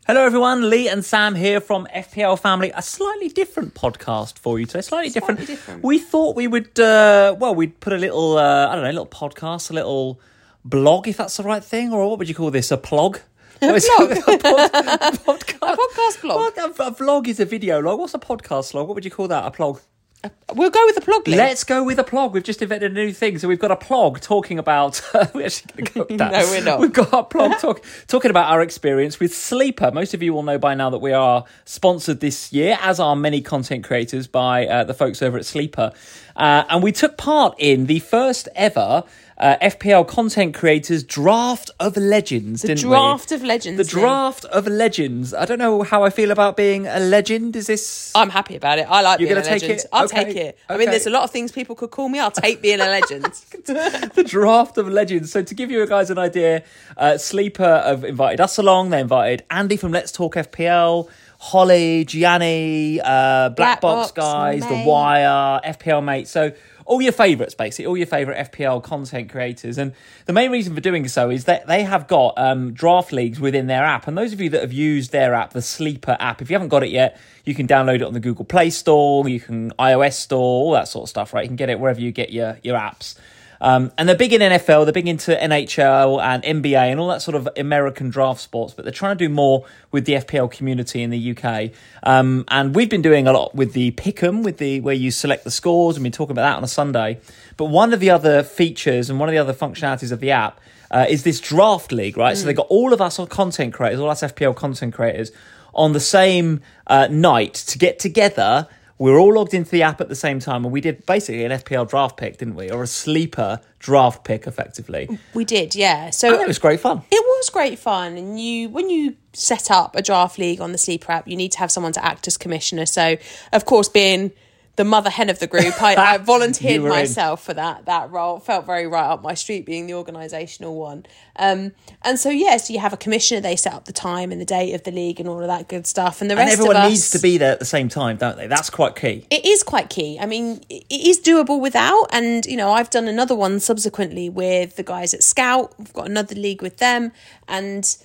Hello everyone, Lee and Sam here from FPL Family. A slightly different podcast for you today. Slightly different. We thought we would, we'd put a little, a little podcast, a little blog, if that's the right thing, or what would you call this? A plog? A podcast blog. Well, a vlog is a video log. What's a podcast log? What would you call that? A plog? We'll go with the plug link. Let's go with a plog. We've just invented a new thing. So we've got a plog talking about... we're actually going to go with that. No, we're not. We've got a plog talking about our experience with Sleeper. Most of you will know by now that we are sponsored this year, as are many content creators, by the folks over at Sleeper. And we took part in the first ever FPL content creators draft of legends, didn't we? The draft of legends. The draft of legends. I don't know how I feel about being a legend. Is this... I'm happy about it. I like being a take legend. it? I'll Okay. take it. I Okay. mean, there's a lot of things people could call me. I'll take being a legend. The draft of legends. So to give you guys an idea, Sleeper have invited us along. They invited Andy from Let's Talk FPL, Holly, Gianni, Black Box guys, Mate. The Wire, FPL Mate. So all your favourites, basically, all your favourite FPL content creators. And the main reason for doing so is that they have got draft leagues within their app. And those of you that have used their app, the Sleeper app, if you haven't got it yet, you can download it on the Google Play Store, you can iOS Store, all that sort of stuff, right? You can get it wherever you get your apps. And they're big in NFL, they're big into NHL and NBA and all that sort of American draft sports, but they're trying to do more with the FPL community in the UK. And we've been doing a lot with the Pick'em, where you select the scores, and we've been talking about that on a Sunday. But one of the other features and one of the other functionalities of the app is this draft league, right? So they've got all of us content creators, all us FPL content creators on the same night to get together. We're all logged into the app at the same time, and we did basically an FPL draft pick, didn't we? Or a Sleeper draft pick, effectively. We did, yeah. So And it was great fun. It was great fun. And when you set up a draft league on the Sleeper app, you need to have someone to act as commissioner. So, of course, being the mother hen of the group, I volunteered myself for that role. It felt very right up my street, being the organisational one. And so you have a commissioner. They set up the time and the date of the league and all of that good stuff. And the rest everyone of us needs to be there at the same time, don't they? That's quite key. It is quite key. I mean, it is doable without. And, I've done another one subsequently with the guys at Scout. We've got another league with them. And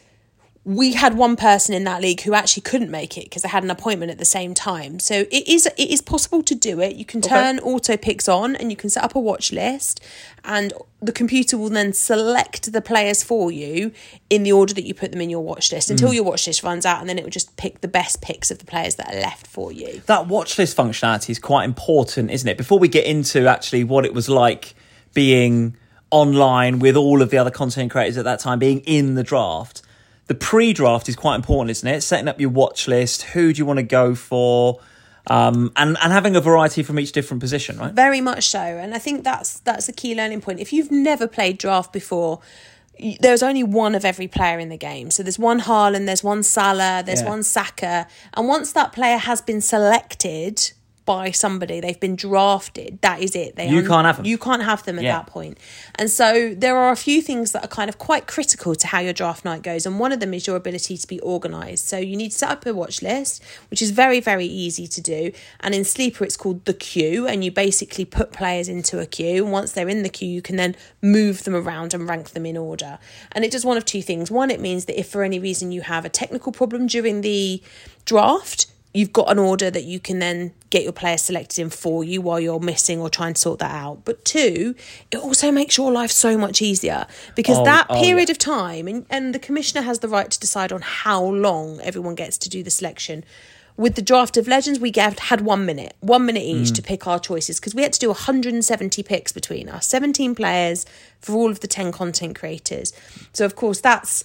we had one person in that league who actually couldn't make it because they had an appointment at the same time. So it is possible to do it. You can turn auto picks on and you can set up a watch list, and the computer will then select the players for you in the order that you put them in your watch list until your watch list runs out, and then it will just pick the best picks of the players that are left for you. That watch list functionality is quite important, isn't it? Before we get into actually what it was like being online with all of the other content creators at that time, being in the draft, the pre-draft is quite important, isn't it? Setting up your watch list, who do you want to go for, and having a variety from each different position, right? Very much so. And I think that's a key learning point. If you've never played draft before, there's only one of every player in the game. So there's one Haaland, there's one Salah, there's one Saka. And once that player has been selected by somebody, they've been drafted, that is it. You can't have them. You can't have them at that point. And so there are a few things that are kind of quite critical to how your draft night goes, and one of them is your ability to be organised. So you need to set up a watch list, which is very, very easy to do, and in Sleeper it's called the queue, and you basically put players into a queue, and once they're in the queue you can then move them around and rank them in order. And it does one of two things. One, it means that if for any reason you have a technical problem during the draft, you've got an order that you can then get your players selected in for you while you're missing or trying to sort that out. But two, it also makes your life so much easier because that period of time, and the commissioner has the right to decide on how long everyone gets to do the selection. With the draft of legends, we had 1 minute each to pick our choices, because we had to do 170 picks between us, 17 players for all of the 10 content creators. So, of course, that's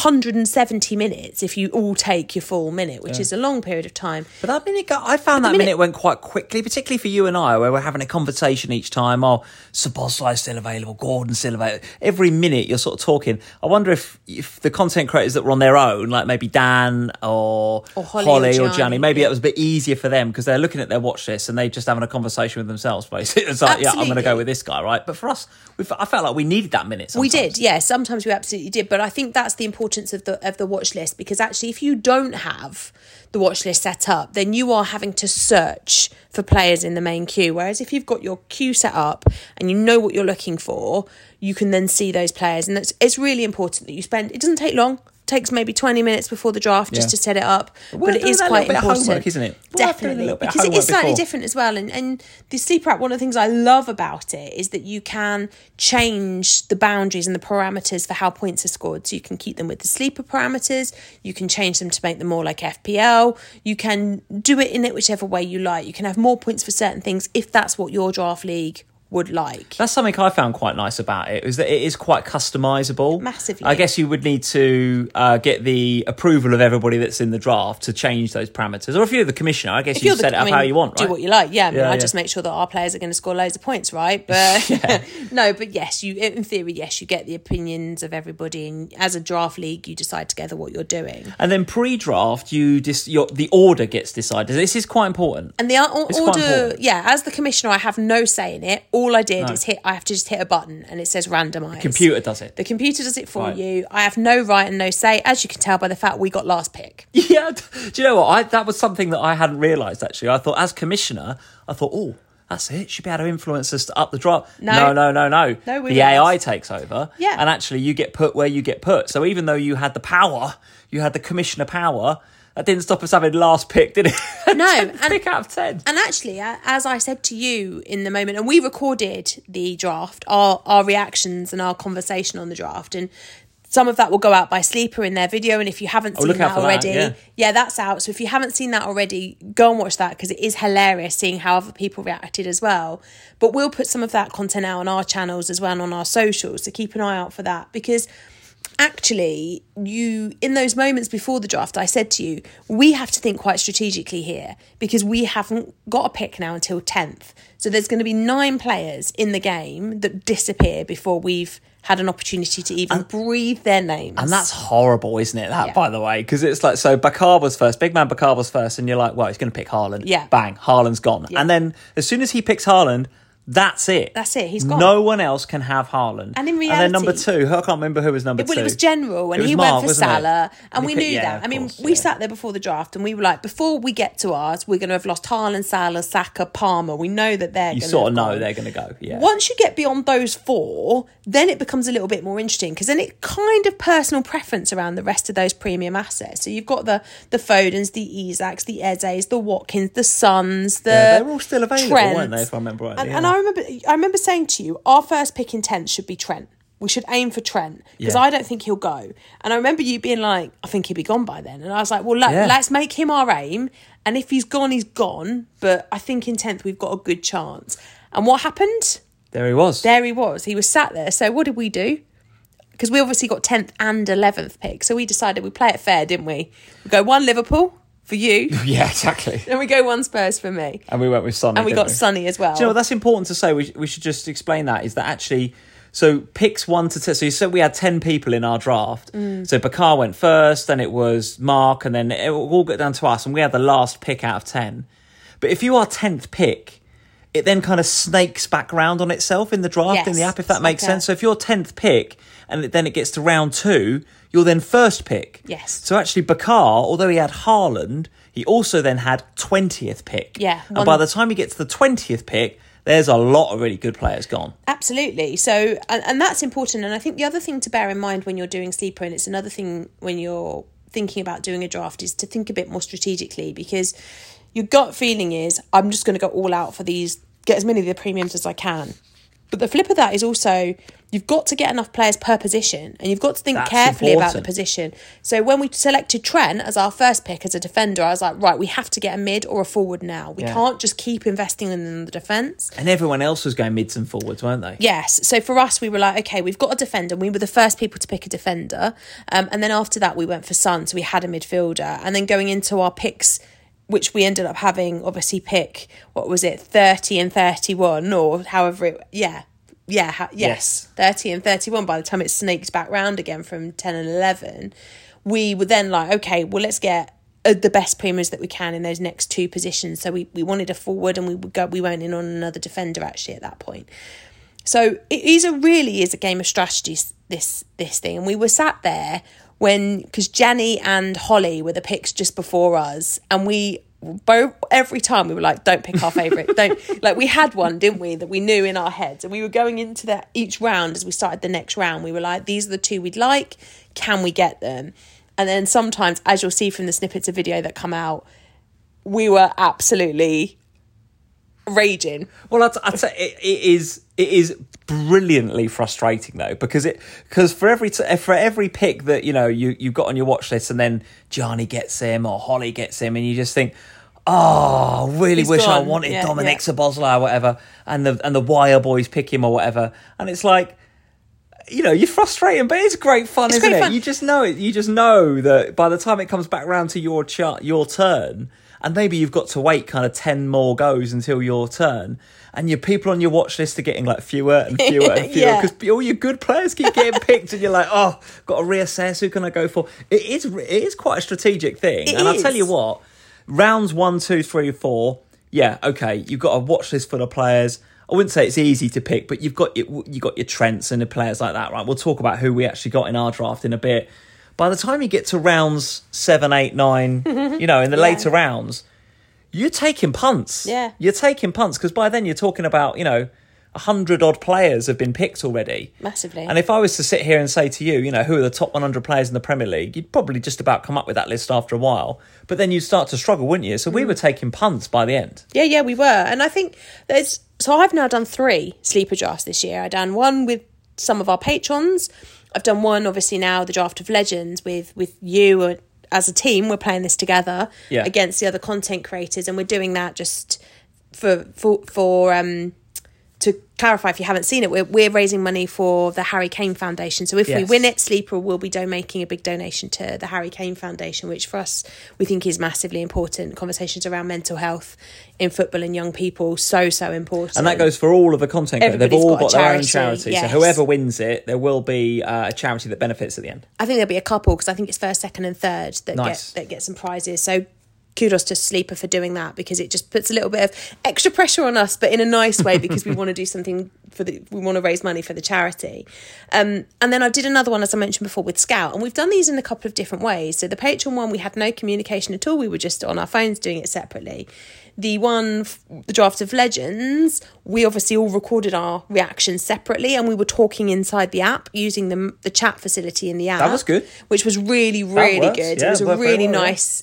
170 minutes if you all take your full minute, which is a long period of time. But that minute, I found that minute went quite quickly, particularly for you and I, where we're having a conversation each time. Oh, Szoboszlai's still available, Gordon's still available. Every minute you're sort of talking. I wonder if the content creators that were on their own, like maybe Dan or Holly or Gianni, maybe it was a bit easier for them because they're looking at their watch list and they're just having a conversation with themselves, basically. It's like, I'm going to go with this guy, right? But for us, I felt like we needed that minute sometimes. We did, yeah. Sometimes we absolutely did. But I think that's the importance of the watch list, because actually if you don't have the watch list set up, then you are having to search for players in the main queue. Whereas if you've got your queue set up and you know what you're looking for, you can then see those players. And it's really important that you spend, it doesn't take long, takes maybe 20 minutes before the draft just to set it up, but it is a quite bit important, of homework, isn't it? Definitely, because it is slightly different as well. And the Sleeper app, one of the things I love about it is that you can change the boundaries and the parameters for how points are scored. So you can keep them with the Sleeper parameters, you can change them to make them more like FPL, you can do it in it whichever way you like. You can have more points for certain things if that's what your draft league would like. That's something I found quite nice about it, is that it is quite customizable. Massively. I guess you would need to get the approval of everybody that's in the draft to change those parameters. Or if you're the commissioner, I guess you set it up how you want, right? Do what you like, I just make sure that our players are going to score loads of points, right? But no, but yes, you in theory, yes, you get the opinions of everybody, and as a draft league, you decide together what you're doing. And then pre-draft, the order gets decided. This is quite important. And the order, as the commissioner, I have no say in it. All I did is I have to just hit a button and it says randomise. The computer does it. The computer does it for you. I have no right and no say, as you can tell by the fact we got last pick. Yeah, do you know what? That was something that I hadn't realised, actually. I thought, as commissioner, oh, that's it. She'd be able to influence us to up the draft. No. The AI takes over. Yeah. And actually, you get put where you get put. So even though you had the power, you had the commissioner power, that didn't stop us having last pick, did it? No. Pick out of 10. And actually, as I said to you in the moment, and we recorded the draft, our reactions and our conversation on the draft, and some of that will go out by Sleeper in their video. And if you haven't seen that already, that's out. So if you haven't seen that already, go and watch that, because it is hilarious seeing how other people reacted as well. But we'll put some of that content out on our channels as well and on our socials, so keep an eye out for that, because actually, in those moments before the draft, I said to you, we have to think quite strategically here, because we haven't got a pick now until 10th. So there's going to be 9 players in the game that disappear before we've had an opportunity to even breathe their names. And that's horrible, isn't it, by the way? Because it's like, so Bakar was first, big man Bakar was first, and you're like, well, he's going to pick Haaland. Yeah. Bang, Haaland's gone. Yeah. And then as soon as he picks Haaland, that's it. He's gone. No one else can have Haaland. And in reality... And then number 2, I can't remember who was number 2. Well, it was General, and he Mark, went for Salah, and we knew that. I mean, we sat there before the draft, and we were like, before we get to ours, we're going to have lost Haaland, Salah, Saka, Palmer. We know that they're going to You sort of know they're going to go, yeah. Once you get beyond those 4, then it becomes a little bit more interesting, because then it kind of personal preference around the rest of those premium assets. So you've got the Fodens, the Isaks, the Ezes, the Watkins, the Sons, they're all still available, Trents. Weren't they, if I remember rightly? And I remember saying to you, our first pick in 10th should be Trent. We should aim for Trent, because I don't think he'll go. And I remember you being like, I think he'll be gone by then. And I was like, well, let's make him our aim. And if he's gone, he's gone. But I think in 10th, we've got a good chance. And what happened? There he was. He was sat there. So what did we do? Because we obviously got 10th and 11th pick. So we decided we'd play it fair, didn't we? We go 1 Liverpool for you. Yeah, exactly. Then we go 1 Spurs for me. And we went with Sonny. And we got Sonny as well. Do you know what, that's important to say. We should just explain that, is that actually, so picks 1 to 10. So you said we had 10 people in our draft. So Bakar went first, then it was Mark, and then it all got down to us, and we had the last pick out of 10. But if you are 10th pick, it then kind of snakes back round on itself in the draft, in the app, if that makes sense. So if you're 10th pick, and then it gets to round 2, you're then first pick. Yes. So actually, Bakar, although he had Haaland, he also then had 20th pick. Yeah. And by the time he gets to the 20th pick, there's a lot of really good players gone. Absolutely. So, and that's important. And I think the other thing to bear in mind when you're doing Sleeper, and it's another thing when you're thinking about doing a draft, is to think a bit more strategically, because your gut feeling is, I'm just going to go all out for these, get as many of the premiums as I can. But the flip of that is also, you've got to get enough players per position, and you've got to think carefully about the position. So when we selected Trent as our first pick as a defender, I was like, right, we have to get a mid or a forward now. We can't just keep investing in the defence. And everyone else was going mids and forwards, weren't they? Yes. So for us, we were like, okay, we've got a defender. We were the first people to pick a defender. And then after that, we went for Son. So we had a midfielder. And then going into our picks, which we ended up having, obviously pick, 30 and 31, or however it, yes, 30 and 31 by the time it snakes back round again from 10 and 11. We were then like, okay, well, let's get the best premiums that we can in those next 2 positions. So we wanted a forward, and we went in on another defender actually at that point. So it really is a game of strategy, this thing. And we were sat there because Jenny and Holly were the picks just before us, and we both, every time we were like, don't pick our favourite. We had one, didn't we, that we knew in our heads, and we were going into that each round. As we started the next round, we were like, these are the 2 we'd like, can we get them? And then sometimes, as you'll see from the snippets of video that come out, we were absolutely raging. Well, I'd say it is brilliantly frustrating though, because for every pick that you've got on your watch list, and then Gianni gets him or Holly gets him, and you just think, oh, I really wish I wanted Dominic Szoboszlai or whatever, and the Wire boys pick him or whatever, and it's like, you're frustrating, but it's great fun, isn't it? You just know it. You just know that by the time it comes back round to your turn, and maybe you've got to wait kind of 10 more goes until your turn, and your people on your watch list are getting like fewer and fewer and fewer, because all your good players keep getting picked, and you're like, oh, got to reassess, who can I go for? It is quite a strategic thing. I'll tell you what, rounds 1, 2, 3, 4, okay, you've got a watch list full of players. I wouldn't say it's easy to pick, but you've got your Trents and the players like that, right? We'll talk about who we actually got in our draft in a bit. By the time you get to rounds 7, 8, 9, in the later rounds, you're taking punts. Yeah. You're taking punts, because by then you're talking about, 100 odd players have been picked already. Massively. And if I was to sit here and say to you, who are the top 100 players in the Premier League, you'd probably just about come up with that list after a while. But then you'd start to struggle, wouldn't you? So we were taking punts by the end. Yeah, we were. And I think so I've now done 3 sleeper drafts this year. I've done one with some of our patrons. I've done one, obviously, now, the Draft of Legends with you as a team. We're playing this together against the other content creators, and we're doing that just for to clarify, if you haven't seen it, we're raising money for the Harry Kane Foundation. So if we win it, Sleeper will be making a big donation to the Harry Kane Foundation, which for us, we think is massively important. Conversations around mental health in football and young people, so important. And that goes for all of the content creators. They've all got their own charity. Yes. So whoever wins it, there will be a charity that benefits at the end. I think there'll be a couple, because I think it's first, second and third that get some prizes. So kudos to Sleeper for doing that, because it just puts a little bit of extra pressure on us, but in a nice way, because we want to do something we want to raise money for the charity. And then I did another one, as I mentioned before, with Scout, and we've done these in a couple of different ways. So the Patreon one, we had no communication at all. We were just on our phones doing it separately. The one, the Draft of Legends, we obviously all recorded our reactions separately, and we were talking inside the app using the chat facility in the app. That was good. Which was really, really good. Yeah, it was a really nice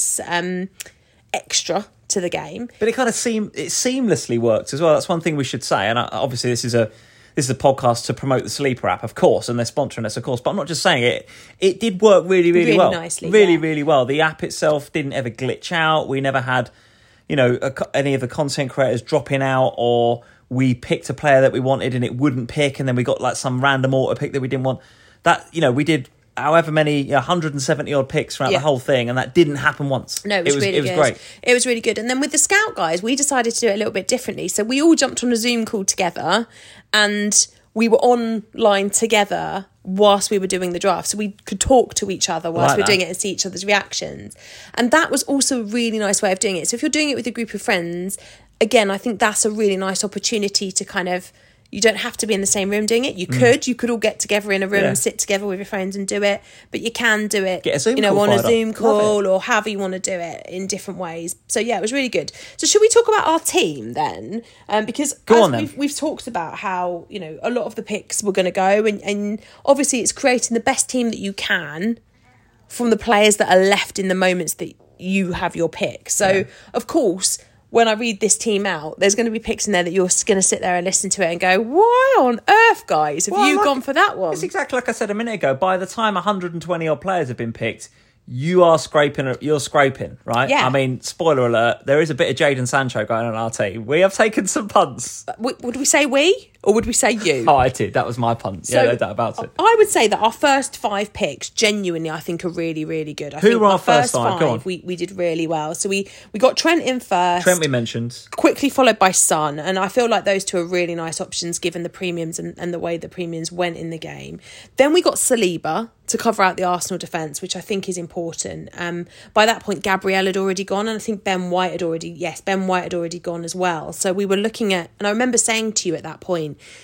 extra to the game. But it kind of seamlessly worked as well. That's one thing we should say. And obviously this is a podcast to promote the Sleeper app, of course, and they're sponsoring us, of course. But I'm not just saying it. It did work really, really well. Nicely, really well. The app itself didn't ever glitch out. We never had, any of the content creators dropping out, or we picked a player that we wanted and it wouldn't pick, and then we got like some random auto pick that we didn't want. That, we did however many 170 odd picks throughout the whole thing, and that didn't happen once. No, it was really good. It was great. It was really good. And then with the Scout guys, we decided to do it a little bit differently. So we all jumped on a Zoom call together, and we were online together whilst we were doing the draft, so we could talk to each other whilst we were doing it and see each other's reactions. And that was also a really nice way of doing it. So if you're doing it with a group of friends, again, I think that's a really nice opportunity to kind of, you don't have to be in the same room doing it. You could all get together in a room and sit together with your friends and do it, but you can do it, get a Zoom call on a Zoom call or however you want to do it in different ways. So yeah, it was really good. So should we talk about our team then? Because we've talked about how, a lot of the picks were going to go, and obviously it's creating the best team that you can from the players that are left in the moments that you have your pick. So of course, when I read this team out, there's going to be picks in there that you're going to sit there and listen to it and go, why on earth, guys, have you gone for that one? It's exactly like I said a minute ago. By the time 120 odd players have been picked, you're scraping, right? Yeah. I mean, spoiler alert, there is a bit of Jadon Sancho going on our team. We have taken some punts. Would we say we, or would we say you? Oh, I did. That was my punt. So, no doubt about it. I would say that our first 5 picks, genuinely, I think are really, really good. Who were our first 5? Go on. We did really well. So we got Trent in first. Trent we mentioned. Quickly followed by Son. And I feel like those two are really nice options given the premiums and the way the premiums went in the game. Then we got Saliba to cover out the Arsenal defence, which I think is important. By that point, Gabriel had already gone, and I think Ben White had already gone as well. So we were looking at, and I remember saying to you at that point,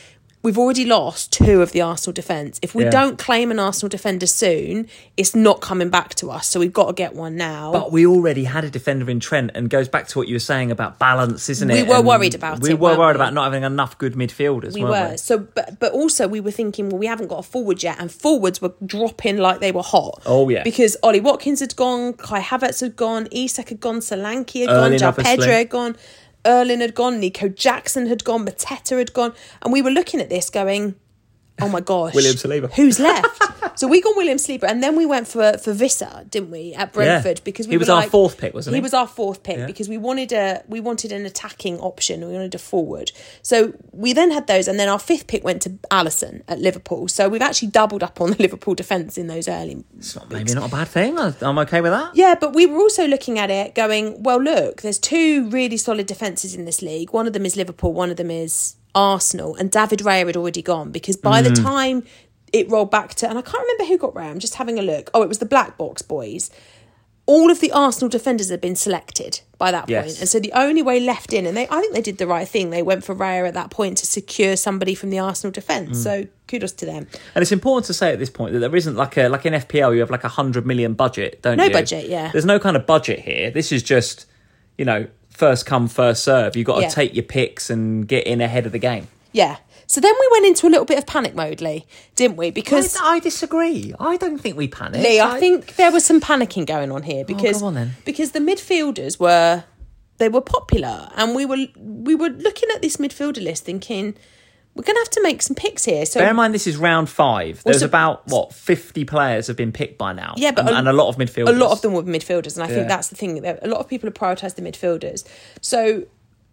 we've already lost 2 of the Arsenal defence. If we don't claim an Arsenal defender soon, it's not coming back to us. So we've got to get one now. But we already had a defender in Trent, and goes back to what you were saying about balance, isn't it? We were worried about it. We were worried about not having enough good midfielders, weren't we? So, but also we were thinking, well, we haven't got a forward yet, and forwards were dropping like they were hot. Oh, yeah. Because Ollie Watkins had gone, Kai Havertz had gone, Isak had gone, Solanke had Erling, gone, João obviously. Pedro had gone, Erling had gone, Nico Jackson had gone, Mateta had gone, and we were looking at this going, oh my gosh, William Saliba. Who's left? So we got William Saliba, and then we went for Visser, didn't we, at Brentford? Because he was our 4th pick, wasn't he? He was our 4th pick because we wanted an attacking option. We wanted a forward. So we then had those, and then our 5th pick went to Alisson at Liverpool. So we've actually doubled up on the Liverpool defence in those early. It's maybe not a bad thing. I'm okay with that. Yeah, but we were also looking at it going, well, look, there's 2 really solid defences in this league. One of them is Liverpool, one of them is Arsenal, and David Raya had already gone because by the time it rolled back to, and I can't remember who got Raya, I'm just having a look. Oh, it was the Black Box boys. All of the Arsenal defenders had been selected by that point. And so the only way left in, and I think they did the right thing, they went for Raya at that point to secure somebody from the Arsenal defence. So kudos to them. And it's important to say at this point that there isn't like in FPL, you have like 100 million budget, don't you? No budget, yeah. There's no kind of budget here. This is just, first come, first serve. You've got to take your picks and get in ahead of the game. Yeah. So then we went into a little bit of panic mode, Lee, didn't we? Because I disagree. I don't think we panicked. Lee, I think there was some panicking going on here because go on then. Because the midfielders were popular, and we were looking at this midfielder list thinking we're going to have to make some picks here. So bear in mind this is round 5. There's about 50 players have been picked by now. Yeah, but and a lot of midfielders. A lot of them were midfielders, and I think that's the thing. A lot of people have prioritised the midfielders. So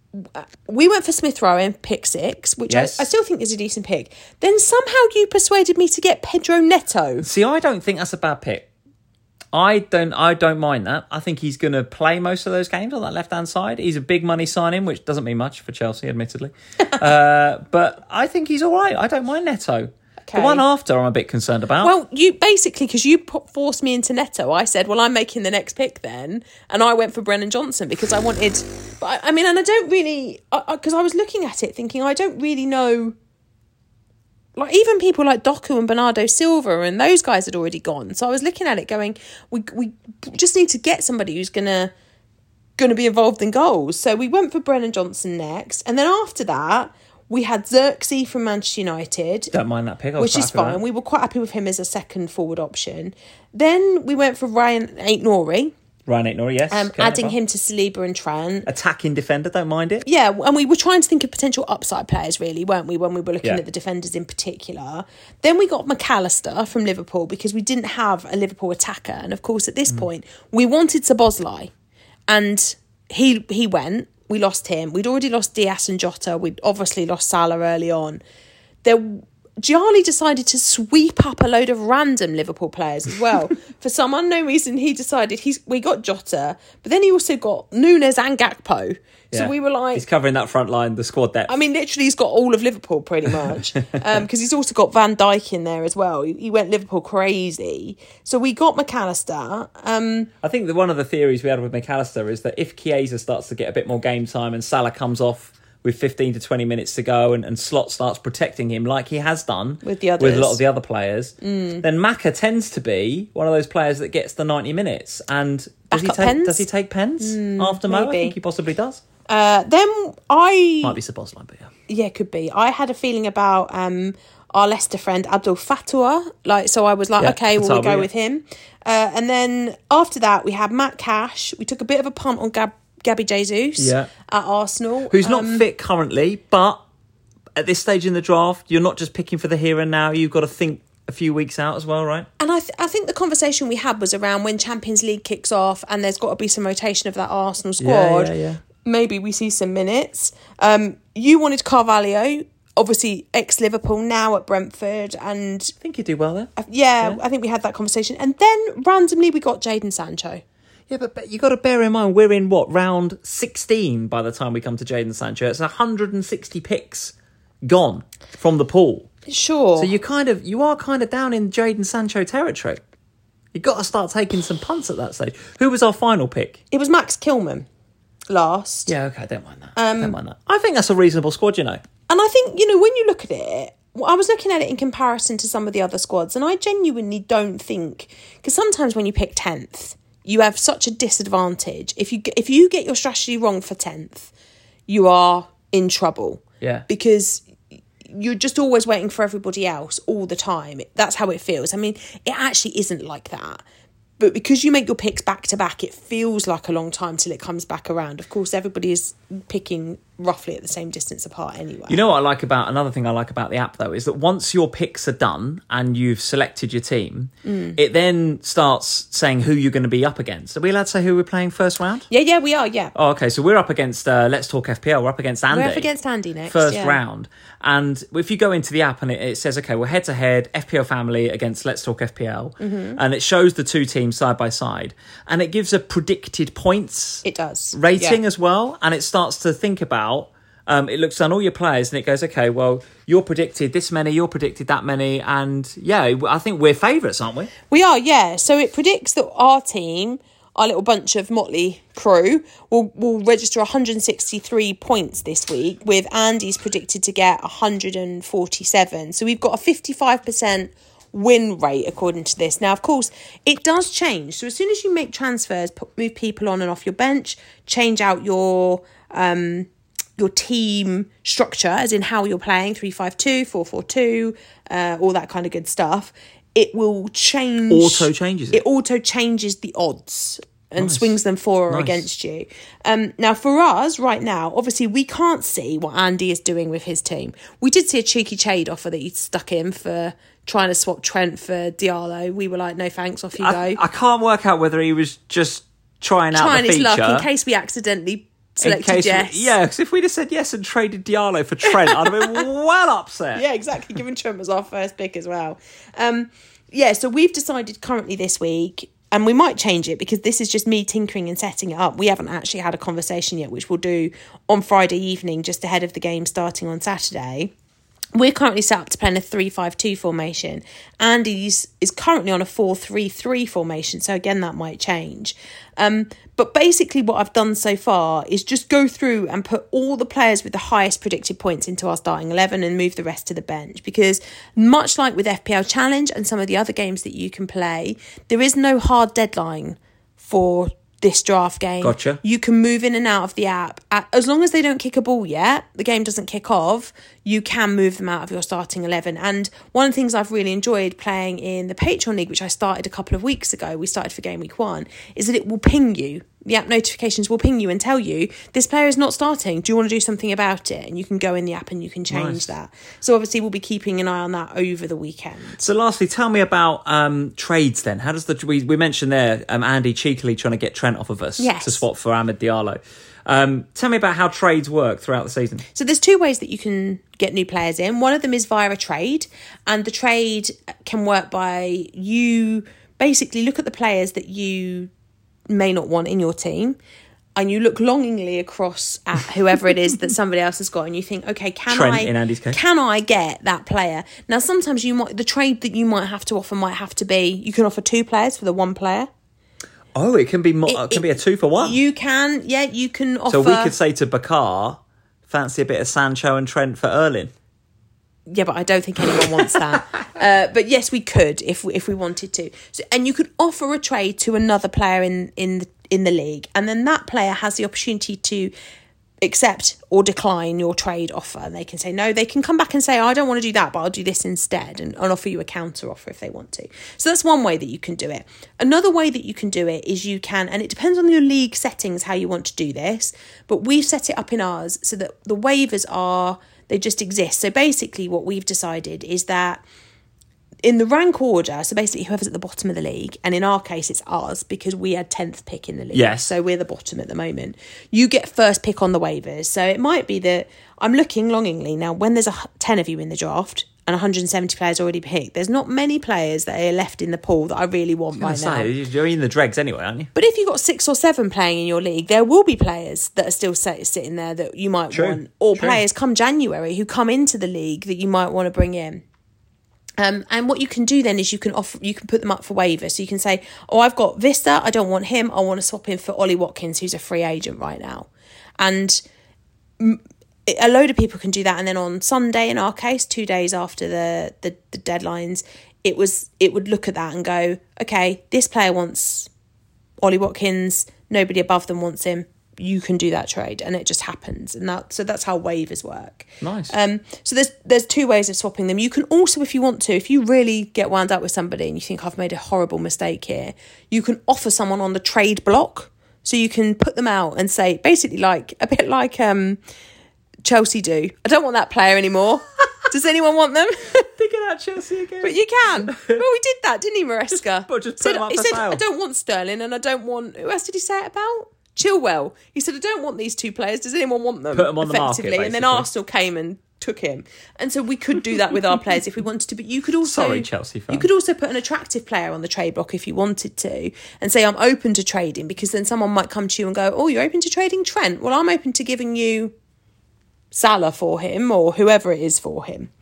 we went for Smith Rowe in pick 6, which I still think is a decent pick. Then somehow you persuaded me to get Pedro Neto. See, I don't think that's a bad pick. I don't mind that. I think he's going to play most of those games on that left-hand side. He's a big money signing, which doesn't mean much for Chelsea, admittedly. But I think he's all right. I don't mind Neto. Okay. The one after I'm a bit concerned about. Well, you basically, because you forced me into Neto, I said, well, I'm making the next pick then. And I went for Brennan Johnson because I wanted... But I mean, and I don't really... Because I was looking at it thinking, I don't really know... Like, even people like Doku and Bernardo Silva and those guys had already gone. So I was looking at it going, we just need to get somebody who's going to be involved in goals. So we went for Brennan Johnson next. And then after that, we had Xerxes from Manchester United. Don't mind that pick. Which is fine. We were quite happy with him as a second forward option. Then we went for Ryan Aït-Nouri. Ryan Aït-Nouri, yes. Adding him to Saliba and Trent. Attacking defender, don't mind it. Yeah, and we were trying to think of potential upside players, really, weren't we, when we were looking at the defenders in particular. Then we got McAllister from Liverpool because we didn't have a Liverpool attacker. And, of course, at this point, we wanted Szoboszlai. And he went. We lost him. We'd already lost Diaz and Jota. We'd obviously lost Salah early on. Gianni decided to sweep up a load of random Liverpool players as well. For some unknown reason, he decided we got Jota, but then he also got Nunes and Gakpo. So we were like... He's covering that front line, the squad depth. I mean, literally, he's got all of Liverpool pretty much. Because he's also got Van Dijk in there as well. He went Liverpool crazy. So we got McAllister. I think that one of the theories we had with McAllister is that if Chiesa starts to get a bit more game time and Salah comes off with 15 to 20 minutes to go and Slot starts protecting him like he has done with a lot of the other players, then Maka tends to be one of those players that gets the 90 minutes. And does he take pens after Mo? I think he possibly does. Then might be Szoboszlai, but yeah, could be. I had a feeling about our Leicester friend Abdul Fatah. So I was like, okay, well, we'll go with him. And then after that, we had Matt Cash. We took a bit of a punt on Gabby Jesus at Arsenal. Who's not fit currently, but at this stage in the draft, you're not just picking for the here and now. You've got to think a few weeks out as well, right? And I think the conversation we had was around when Champions League kicks off and there's got to be some rotation of that Arsenal squad. Yeah. Maybe we see some minutes. You wanted Carvalho, obviously ex-Liverpool, now at Brentford. And I think he'd do well there. I think we had that conversation. And then randomly we got Jadon Sancho. Yeah, but you got to bear in mind, we're in round 16 by the time we come to Jadon Sancho. It's 160 picks gone from the pool. Sure. So you are kind of down in Jadon Sancho territory. You've got to start taking some punts at that stage. Who was our final pick? It was Max Kilman last. Yeah, okay, I don't mind that. I think that's a reasonable squad, you know. And I think, when you look at it, I was looking at it in comparison to some of the other squads, and I genuinely don't think, because sometimes when you pick 10th, you have such a disadvantage. If you get your strategy wrong for 10th, you are in trouble. Yeah. Because you're just always waiting for everybody else all the time. That's how it feels. I mean, it actually isn't like that. But because you make your picks back to back, it feels like a long time till it comes back around. Of course, everybody is picking roughly at the same distance apart anyway. You know what another thing I like about the app, though, is that once your picks are done and you've selected your team, it then starts saying who you're going to be up against. Are we allowed to say who we're playing first round? Yeah, we are, yeah. Oh, okay, so we're up against Let's Talk FPL. We're up against Andy. We're up against Andy next, first round. And if you go into the app and it says, okay, we're head-to-head, FPL family against Let's Talk FPL, and it shows the two teams side by side, and it gives a predicted points it does rating as well, and it starts to think about, it looks on all your players and it goes, okay, well, you're predicted this many, you're predicted that many, and yeah, I think we're favourites, aren't we? We are, yeah. So it predicts that our team, our little bunch of motley crew, will register 163 points this week, with Andy's predicted to get 147. So we've got a 55% win rate according to this. Now, of course, it does change. So as soon as you make transfers, move people on and off your bench, change out your team structure, as in how you're playing, 3-5-2, 4-4-2, all that kind of good stuff, it will change. Auto changes it. It auto changes the odds and swings them for or against you. Now, for us right now, obviously, we can't see what Andy is doing with his team. We did see a cheeky trade offer that he stuck in for trying to swap Trent for Diallo. We were like, no thanks, off you go. I can't work out whether he was just trying out the feature. His luck in case we accidentally selected yes. Yeah, because if we'd have said yes and traded Diallo for Trent, I'd have been well upset. Yeah, exactly. Given Trent was our first pick as well. So we've decided currently this week, and we might change it because this is just me tinkering and setting it up. We haven't actually had a conversation yet, which we'll do on Friday evening, just ahead of the game starting on Saturday. We're currently set up to play in a 3-5-2 formation. Andy's is currently on a 4-3-3 formation, so again, that might change. But basically what I've done so far is just go through and put all the players with the highest predicted points into our starting 11 and move the rest to the bench. Because much like with FPL Challenge and some of the other games that you can play, there is no hard deadline for this draft game. Gotcha. You can move in and out of the app. As long as they don't kick a ball yet, the game doesn't kick off, you can move them out of your starting 11. And one of the things I've really enjoyed playing in the Patreon League, which I started a couple of weeks ago, we started for Game Week 1, is that it will ping you. The app notifications will ping you and tell you, this player is not starting. Do you want to do something about it? And you can go in the app and you can change that. So obviously we'll be keeping an eye on that over the weekend. So lastly, tell me about trades then. How does we mentioned there, Andy cheekily trying to get Trent off of us to swap for Amad Diallo. Tell me about how trades work throughout the season. So there's two ways that you can get new players in. One of them is via a trade, and the trade can work by you basically look at the players that you may not want in your team, and you look longingly across at whoever it is that somebody else has got, and you think, okay, Trent, in Andy's case, can I get that player? Now, sometimes the trade that you might have to offer might have to be, you can offer two players for the one player. Oh, it can be it can be a 2-for-1. You can offer. So we could say to Bakar, fancy a bit of Sancho and Trent for Erling. Yeah, but I don't think anyone wants that. But yes, we could if we wanted to. So, and you could offer a trade to another player in the league, and then that player has the opportunity to accept or decline your trade offer. And they can say no. They can come back and say, I don't want to do that, but I'll do this instead, and offer you a counter offer if they want to. So that's one way that you can do it. Another way that you can do it is you can, and it depends on your league settings how you want to do this, but we've set it up in ours so that the waivers they just exist. So basically what we've decided is that in the rank order, so basically whoever's at the bottom of the league, and in our case it's ours because we had 10th pick in the league. Yes. So we're the bottom at the moment. You get first pick on the waivers. So it might be that I'm looking longingly now when there's 10 of you in the draft and 170 players already picked, there's not many players that are left in the pool that I really want right now. You're in the dregs anyway, aren't you? But if you've got 6 or 7 playing in your league, there will be players that are still sitting there that you might want. Or players come January who come into the league that you might want to bring in. And what you can do then is you can put them up for waivers. So you can say, I've got Vista, I don't want him, I want to swap him for Ollie Watkins, who's a free agent right now. And a load of people can do that, and then on Sunday, in our case, 2 days after the deadlines, it would look at that and go, okay, this player wants Ollie Watkins, nobody above them wants him, you can do that trade, and it just happens. And that's how waivers work. Nice. So there's 2 ways of swapping them. You can also, if you want to, if you really get wound up with somebody and you think I've made a horrible mistake here, you can offer someone on the trade block. So you can put them out and say, basically a bit like Chelsea do, I don't want that player anymore. Does anyone want them? Thinking about Chelsea again. But you can. Well, we did that, didn't he, Maresca? But just put them up he for said, sale. I don't want Sterling, and I don't want... Who else did he say it about? Chilwell. He said, I don't want these 2 players. Does anyone want them? Put them on the market, basically. And then Arsenal came and took him. And so we could do that with our players if we wanted to. But you could also... Sorry, Chelsea fans. You could also put an attractive player on the trade block if you wanted to, and say, I'm open to trading, because then someone might come to you and go, oh, you're open to trading Trent? Well, I'm open to giving you Salah for him, or whoever it is for him.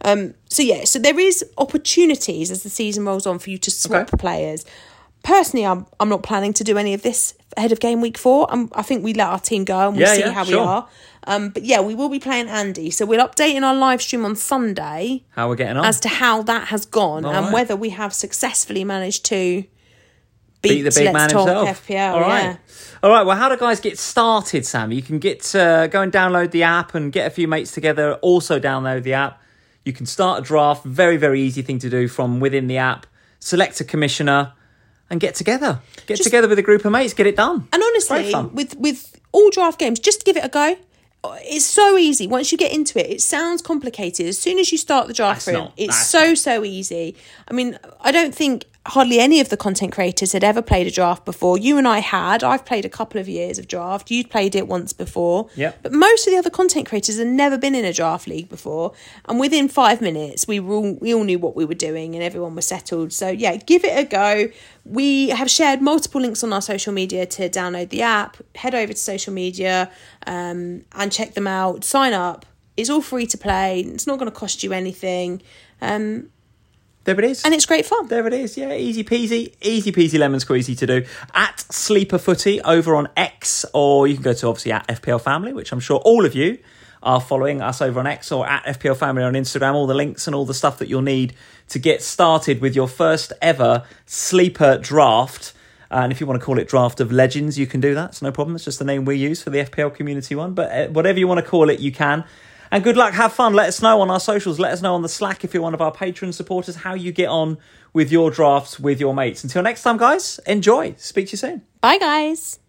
So there is opportunities as the season rolls on for you to swap players. Personally, I'm not planning to do any of this ahead of game week 4. I think we let our team go and we'll see how we are. But yeah, we will be playing Andy. So we'll update in our live stream on Sunday how we're getting on, as to how that has gone, and whether we have successfully managed to beat the big man himself. FPL. All right. Well, how do guys get started, Sam? You can go and download the app and get a few mates together. Also download the app. You can start a draft. Very, very easy thing to do from within the app. Select a commissioner and get together. Get together with a group of mates. Get it done. And honestly, with all draft games, just give it a go. It's so easy. Once you get into it, it sounds complicated. As soon as you start the draft room, it's so easy. I mean, I don't think hardly any of the content creators had ever played a draft before. You and I had. I've played a couple of years of draft. You'd played it once before. Yep. But most of the other content creators had never been in a draft league before. And within 5 minutes, we all knew what we were doing and everyone was settled. So yeah, give it a go. We have shared multiple links on our social media to download the app. Head over to social media and check them out. Sign up. It's all free to play. It's not going to cost you anything. There it is. And it's great fun. There it is. Yeah, easy peasy lemon squeezy to do. At Sleeper Footy over on X, or you can go to obviously at FPL Family, which I'm sure all of you are following us over on X, or at FPL Family on Instagram. All the links and all the stuff that you'll need to get started with your first ever Sleeper draft. And if you want to call it Draft of Legends, you can do that. It's no problem. It's just the name we use for the FPL community one. But whatever you want to call it, you can. And good luck, have fun. Let us know on our socials. Let us know on the Slack if you're one of our Patreon supporters how you get on with your drafts with your mates. Until next time, guys, enjoy. Speak to you soon. Bye, guys.